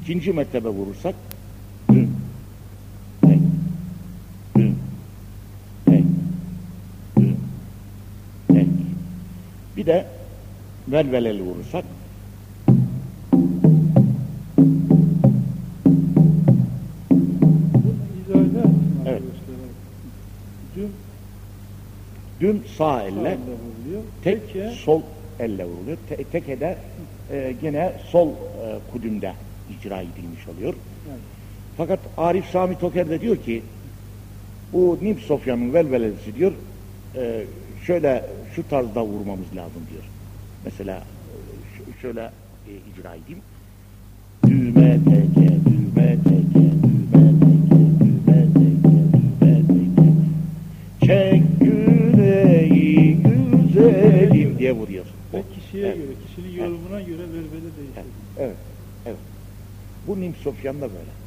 İkinci mertebe vurursak dün, tek, dün, tek, dün, tek. Bir de velveleli vurursak evet. Dün sağ elle, tek sol elle vuruluyor. Tekede gene sol kudümde icra edilmiş oluyor. Evet. Fakat Arif Sami Toker de diyor ki bu Nimp Sofya'nın velvelesi diyor şöyle şu tarzda vurmamız lazım diyor. Mesela şöyle icra edeyim. Düğme teke, düğme teke, düğme teke, düğme teke, düğme teke. Çek güneyi güzelim diye vuruyor. Ve kişiye göre, kişinin yorumuna göre velvele değişir. Evet, evet. Bu Nimp Sofyan'da böyle.